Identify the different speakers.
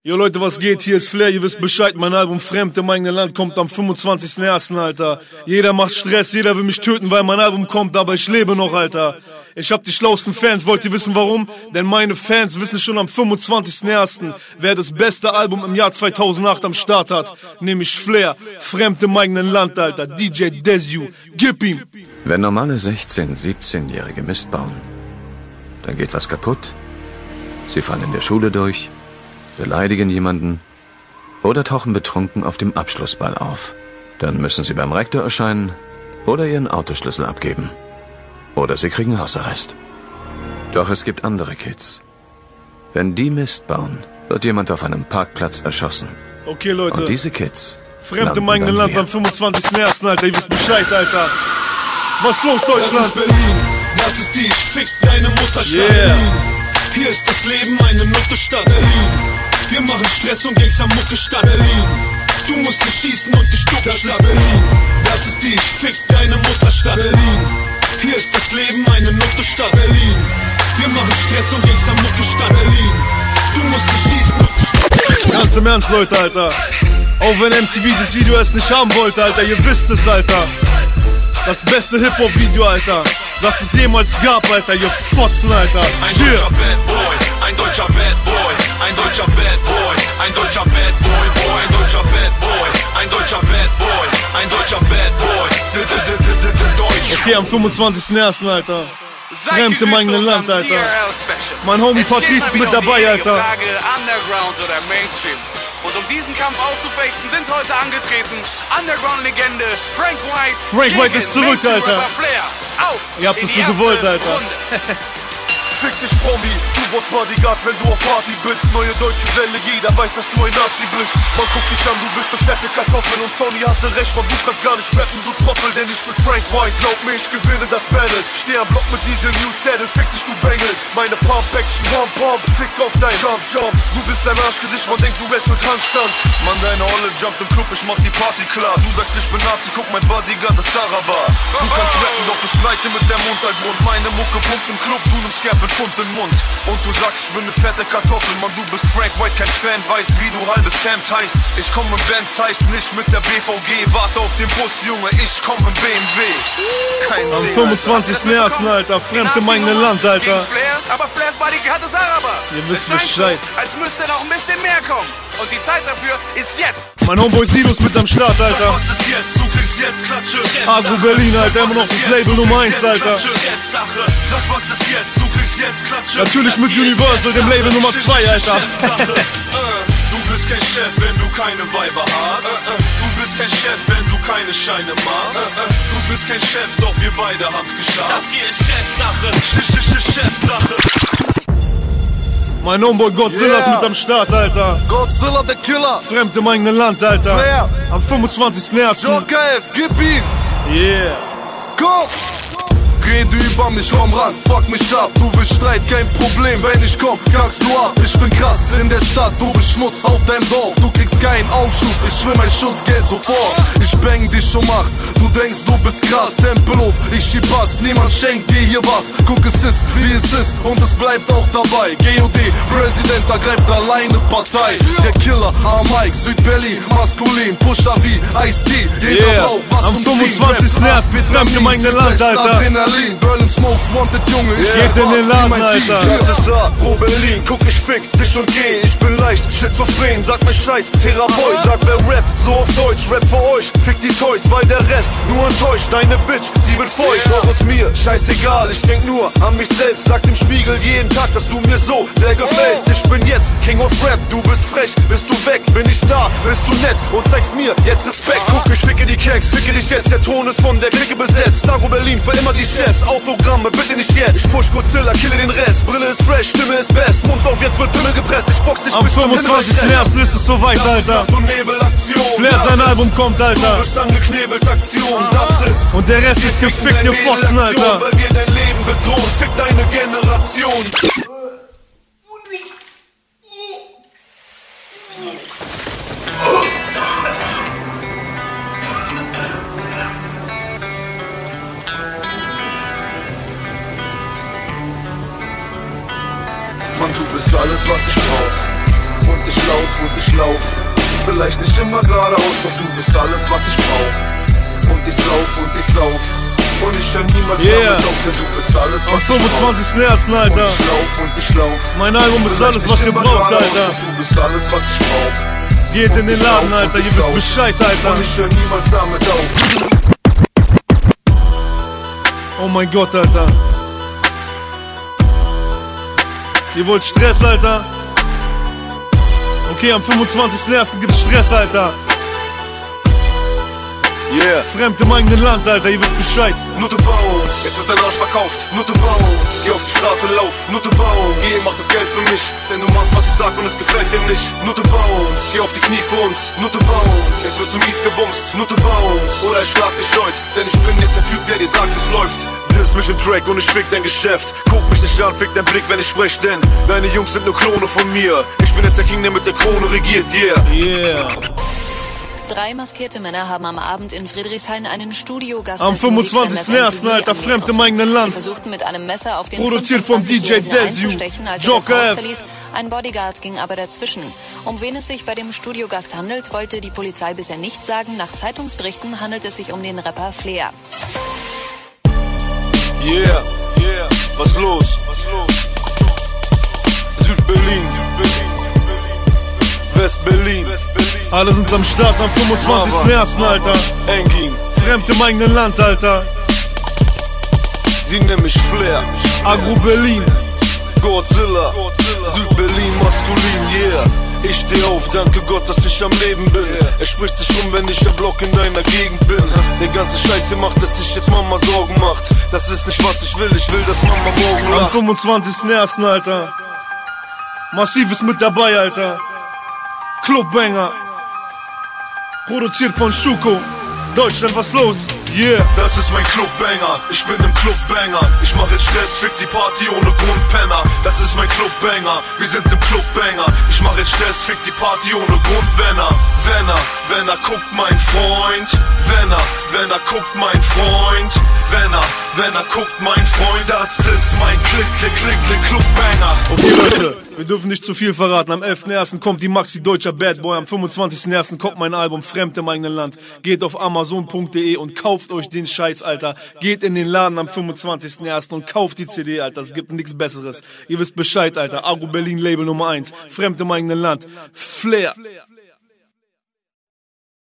Speaker 1: Jo Leute, was geht? Hier ist Flair, ihr wisst Bescheid, mein Album Fremd im eigenen Land kommt am 25.01., Alter. Jeder macht Stress, jeder will mich töten, weil mein Album kommt, aber ich lebe noch, Alter. Ich hab die schlauesten Fans, wollt ihr wissen warum? Denn meine Fans wissen schon am 25.01., wer das beste Album im Jahr 2008 am Start hat. Nämlich Flair, Fremd im eigenen Land, Alter. DJ Desu, gib ihm!
Speaker 2: Wenn normale 16-, 17-Jährige Mist bauen, dann geht was kaputt. Sie fallen in der Schule durch, beleidigen jemanden oder tauchen betrunken auf dem Abschlussball auf. Dann müssen sie beim Rektor erscheinen oder ihren Autoschlüssel abgeben. Oder sie kriegen Hausarrest. Doch es gibt andere Kids. Wenn die Mist bauen, wird jemand auf einem Parkplatz erschossen.
Speaker 1: Okay, Leute.
Speaker 2: Und diese Kids
Speaker 1: Fremd im eigenen Land am 25.01., Alter. Ihr wisst Bescheid, Alter. Was los, Deutschland?
Speaker 3: Das ist Berlin, das ist die Fick deine Mutterstadt. Berlin. Hier ist das Leben eine Nutte-Stadt. Berlin. Wir machen Stress und Gangster-Mucke statt Berlin. Du musst dich schießen und dich ducken statt Berlin. Das ist die Fick deine Mutterstadt. Berlin. Hier ist das Leben eine Nutte-Stadt. Berlin. Wir machen Stress und Gangster-Mucke statt Berlin. Du musst dich schießen und dich ducken.
Speaker 1: Ganz im Ernst, Leute, Alter. Auch wenn MTV das Video erst nicht haben wollte, Alter. Ihr wisst es, Alter. Das beste Hip-Hop-Video, Alter, das es jemals gab, Alter, ihr Fotzen, Alter.
Speaker 3: Ein deutscher Bad Boy, ein deutscher Bad Boy, ein deutscher Bad Boy, ein deutscher Bad Boy, boy, ein deutscher Bad Boy, ein deutscher Bad Boy, ein deutscher Bad Boy, Deutsch.
Speaker 1: Okay, am 25.01., Alter. Fremd im eigenen Land, Alter. Mein Homie Patrice ist mit dabei, Alter.
Speaker 4: Underground oder Mainstream. Und um diesen Kampf auszufechten, sind heute angetreten Underground-Legende Frank White.
Speaker 1: Frank White ist zurück, Alter. Ihr habt es so gewollt, Alter.
Speaker 3: Fick dich, Promi, du brauchst Bodyguards, wenn du auf Party bist. Neue deutsche Welle, jeder weiß, dass du ein Nazi bist. Man guckt dich an, du bist eine fette Kartoffel. Und Sony hatte recht, man, du kannst gar nicht rappen, du Trottel. Denn ich bin Frank White, glaub mir, ich gewinne das Battle. Steh am Block mit Diesel, New Saddle, fick dich, du Bengel. Meine Pump-Action, Pump, fick auf dein Jump. Du bist ein Arschgesicht, man denkt, du wrestelst Handstand. Mann, deine Olle jumpt im Club, ich mach die Party klar. Du sagst, ich bin Nazi, guck, mein Bodyguard, das Araber. Du kannst rappen, doch bist pleite mit dem Untergrund. Meine Mucke pumpt im Club, du nimmst gern Pfund in den Mund. Und du sagst, ich bin ne fette Kartoffel, Mann, du bist Frank White, kein Fan, weißt, wie du halbes Hemd heißt. Ich komm im Benz, heißt nicht mit der BVG. Warte auf den Bus, Junge, ich komm im BMW. Kein
Speaker 1: am 25.01., Alter, fremd im eigenen Land, Alter.
Speaker 4: Aber Flairs Bodyguard ist Araber.
Speaker 1: Ihr wisst Bescheid.
Speaker 4: So, als müsste noch ein bisschen mehr kommen. Und die Zeit dafür ist jetzt.
Speaker 1: Mein Homeboy Sidos mit am Start, Alter.
Speaker 3: Was ist jetzt? Du kriegst jetzt Klatsche.
Speaker 1: Agro Berlin, Alter, immer noch das Label Nummer 1, Alter.
Speaker 3: Sag, was ist jetzt? Du kriegst jetzt Klatsche.
Speaker 1: Natürlich mit Universal, dem Label Nummer 2, Alter.
Speaker 3: Du bist kein Chef, wenn du keine Weiber hast. Du bist kein Chef, wenn du keine Scheine machst. Du bist kein Chef, doch wir beide haben's geschafft. Das hier ist Chefsache. Chefsache.
Speaker 1: Mein Homeboy Godzilla ist mit am Start, Alter.
Speaker 5: Godzilla, der Killer.
Speaker 1: Fremd im eigenen Land, Alter.
Speaker 5: Flair.
Speaker 1: Am 25.01.
Speaker 5: Joker F, gib ihm.
Speaker 1: Yeah.
Speaker 5: Komm. Rede über mich, komm ran, fuck mich ab. Du willst Streit, kein Problem, wenn ich komm, kackst du ab. Ich bin krass in der Stadt, du bist Schmutz auf deinem Dorf. Du kriegst keinen Aufschub, ich will mein Schutzgeld sofort. Ich bang dich um 8, du denkst du bist krass. Tempelhof, ich schieb Pass, niemand schenkt dir hier was. Guck, es ist, wie es ist und es bleibt auch dabei. GOD, Präsident ergreift alleine Partei. Der Killer, Mike, Südberlin, maskulin, Pusha V, Ice-T. Jeder braucht was
Speaker 1: am 25.01. wird fremd im eigenen Land, Alter.
Speaker 5: Berlin's most wanted, Junge, ich
Speaker 1: geht in den Laden, Alter.
Speaker 3: Das ist A, Pro Berlin, guck, ich fick dich und geh. Ich bin leicht, schizophren, sag mir Scheiß, Therapeut. Sag, wer rappt, so auf Deutsch, Rap für euch. Fick die Toys, weil der Rest nur enttäuscht. Deine Bitch, sie wird feucht, doch ist mir scheißegal. Ich denk nur an mich selbst, sag dem Spiegel jeden Tag, dass du mir so sehr gefällst. Ich bin jetzt King of Rap, du bist frech, bist du weg, bin ich da, bist du nett und zeigst mir jetzt Respekt. Guck, ich ficke die Keks, ficke dich jetzt, der Ton ist von der Clique besetzt. Agro Berlin, für immer die Chefs, Autogramme, bitte nicht jetzt. Ich push Godzilla, kille den Rest. Brille ist fresh, Stimme ist best. Mund auf, jetzt wird Pimmel gepresst. Ich box dich
Speaker 1: am 25.01. ist es soweit, Alter. Flair, sein Album kommt, Alter.
Speaker 3: Du bist angeknebelt, Aktion, das ist.
Speaker 1: Und der Rest ist gefickt, ihr Fotzen, Alter.
Speaker 3: Weil wir dein Leben bedrohen, fick deine Generation. Mann, du bist alles, was ich brauch. Und ich lauf und ich lauf. Vielleicht nicht immer geradeaus, doch du bist alles, was ich brauch. Und ich sauf und ich sauf. Und ich hör niemals damit auf, denn du bist alles, was ich brauch.
Speaker 1: Am 25.01., Alter.
Speaker 3: Und ich lauf und ich lauf.
Speaker 1: Mein Album ist alles, was ihr braucht, Alter.
Speaker 3: Du bist alles, was ich brauch.
Speaker 1: Geht in den Laden, Alter, ihr wisst Bescheid, Alter.
Speaker 3: Und ich hör niemals damit auf.
Speaker 1: Oh mein Gott, Alter. Ihr wollt Stress, Alter? Okay, am 25.01. gibt's Stress, Alter.
Speaker 3: Yeah.
Speaker 1: Fremd im eigenen Land, Alter, ihr wisst Bescheid.
Speaker 3: Nutte Bones, jetzt wird dein Arsch verkauft. Nutte Bones, geh auf die Straße, lauf. Nutte Bones, geh, mach das Geld für mich. Denn du machst, was ich sag und es gefällt dir nicht. Nutte Bones, geh auf die Knie für uns. Nutte Bones, jetzt wirst du mies gebumst. Nutte Bones, oder ich schlag dich heut. Denn ich bin jetzt der Typ, der dir sagt, es läuft. Diss mich im Track und ich fick dein Geschäft. Guck mich nicht an, fick dein Blick, wenn ich sprech, denn deine Jungs sind nur Klone von mir. Ich bin jetzt der King, der mit der Krone regiert, yeah.
Speaker 1: Yeah.
Speaker 6: 3 maskierte Männer haben am Abend in Friedrichshain einen Studiogast
Speaker 1: am 25.01., Alter, fremd im eigenen Land.
Speaker 6: Sie versuchten mit einem Messer auf den
Speaker 1: produziert vom DJ Desu,
Speaker 6: Joker F. Ein Bodyguard ging aber dazwischen. Um wen es sich bei dem Studiogast handelt, wollte die Polizei bisher nicht sagen. Nach Zeitungsberichten handelt es sich um den Rapper Flair.
Speaker 3: Yeah, yeah, was los? Südberlin, Westberlin,
Speaker 1: alle sind am Start am 25.01., Alter.
Speaker 3: Engin,
Speaker 1: Fremd im eigenen Land, Alter.
Speaker 3: sie nennen mich Flair.
Speaker 1: Agro Berlin,
Speaker 3: Godzilla, Südberlin, maskulin, yeah. Ich steh auf, danke Gott, dass ich am Leben bin. Er spricht sich um, wenn ich im Block in deiner Gegend bin. Der ganze Scheiß hier macht, dass sich jetzt Mama Sorgen macht. Das ist nicht, was ich will, dass Mama morgen lacht.
Speaker 1: am 25.01., Alter. Massives mit dabei, Alter. Clubbanger. Produziert von Schuko. Deutschland, was los? Yeah.
Speaker 3: Das ist mein Clubbanger, ich bin im Clubbanger. Ich mach jetzt Stress, fick die Party ohne Grundpenner. Das ist mein Clubbanger, wir sind im Clubbanger. Ich mach jetzt Stress, fick die Party ohne Grundwenner. Wenn er guckt, mein Freund. Wenn er guckt, mein Freund. Wenn er guckt, mein Freund. Das ist mein Clubbanger.
Speaker 1: Okay, Leute, wir dürfen nicht zu viel verraten. Am 11.01. kommt die Maxi Deutscher Bad Boy. Am 25.01. kommt mein Album Fremd im eigenen Land. Geht auf amazon.de und kauft euch den Scheiß, Alter. Geht in den Laden am 25.01. und kauft die CD, Alter. Es gibt nichts Besseres. Ihr wisst Bescheid, Alter. Agro Berlin Label Nummer 1. Fremd im eigenen Land. Flair.